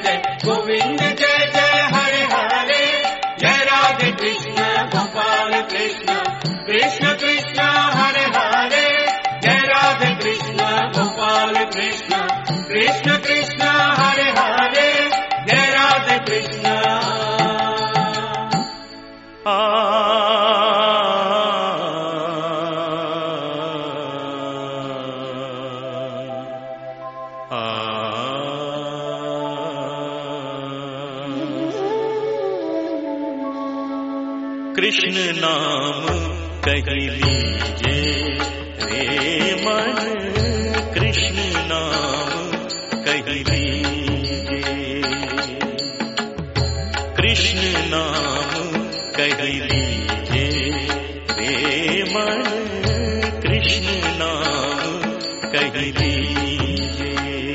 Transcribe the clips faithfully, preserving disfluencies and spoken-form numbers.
जय गोविंद जय जय हरे हरे जय राधे कृष्ण गोपाल कृष्ण कृष्ण कृष्ण हरे हरे जय राधे कृष्ण गोपाल कृष्ण कृष्ण कृष्ण हरे हरे जय राधे कृष्ण। आ कृष्ण नाम कह लीजे रे मन, कृष्ण नाम कह लीजे, कृष्ण नाम कह लीजे रे मन, कृष्ण नाम कह लीजे।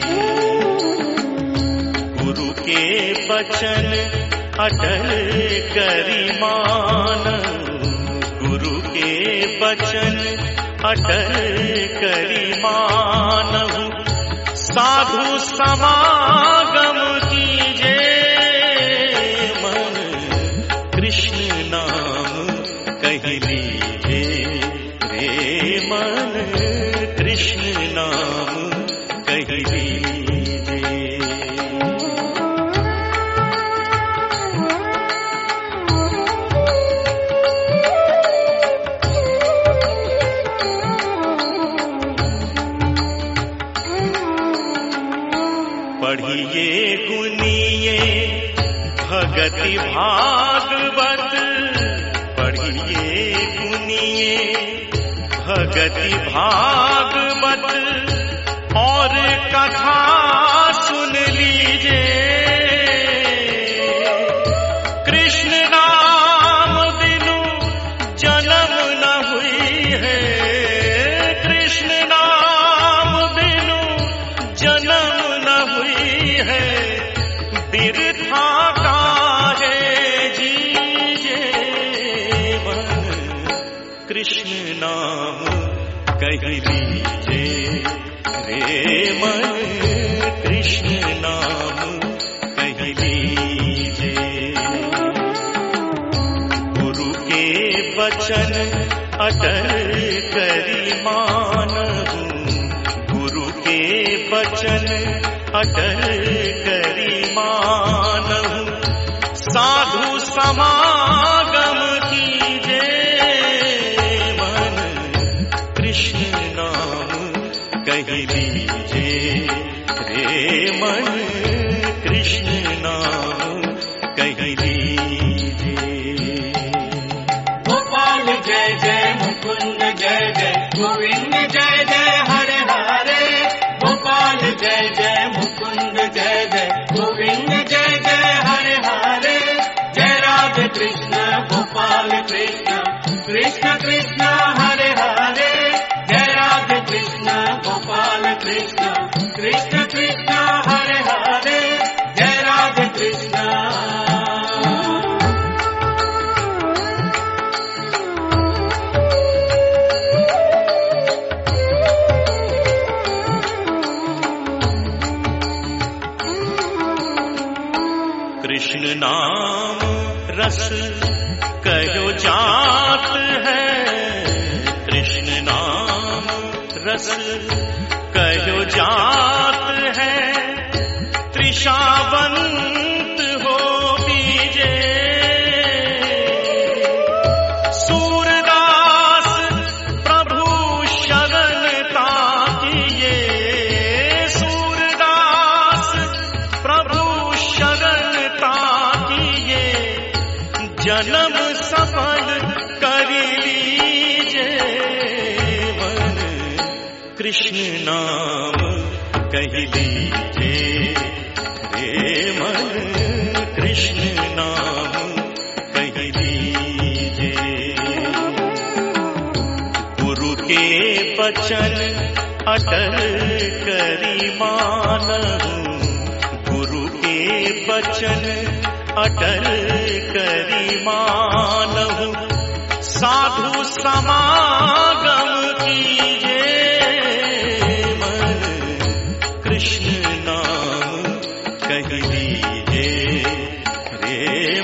गुरु के वचन अटल करी मान, गुरु के वचन अटल करी मानहु, साधु समागम कीजे मन, कृष्ण नाम कह लीजे रे मन, कृष्ण नाम कह लीजे। पढ़िए गुनिए भगति भागवत, पढ़िए गुनिए भगति भागवत, और कथा सुन लीजे। कृष्ण नाम बिनु जन्म न हुई है, कृष्ण नाम बिनु जन्म न हुई है, बिरथा काहे जीजे मन, कृष्ण नाम कह लीजे रे मन, कृष्ण नाम कह लीजे। गुरु के वचन अटल करी मानहु, गुरु के वचन अटल करी मानहु, साधु समागम कीजे मन, कृष्ण नाम कह लीजे रे मन, कृष्ण नाम कह लीजे। गोपाल जय जय मुकुंद जय जय गोविंद जय जय हरे हरे, गोपाल जय जय मुकुंद जय जय गोविंद जय जय हरे हरे जय राधे कृष्ण गोपाल कृष्ण कृष्ण कृष्ण हरे हरे जय राधे कृष्ण गोपाल कृष्ण कृष्ण कृष्ण हरे हरे जय राधे कृष्ण। कृष्ण नाम रस कहो जात है, कृष्ण नाम रस कहो जात है, त्रिशावंत हो बीजे। सूरदास प्रभु शरण ताकिए, सूरदास प्रभु शरण ताकिए, जन्म सफल कर लीजे मन, कृष्ण नाम कह लीजे रे मन, कृष्ण नाम कह लीजे। गुरु के वचन अटल करी मानहु, गुरु के वचन अटल करी मानहु, साधु समागम कीजे मन, कृष्ण नाम कह दीजे रे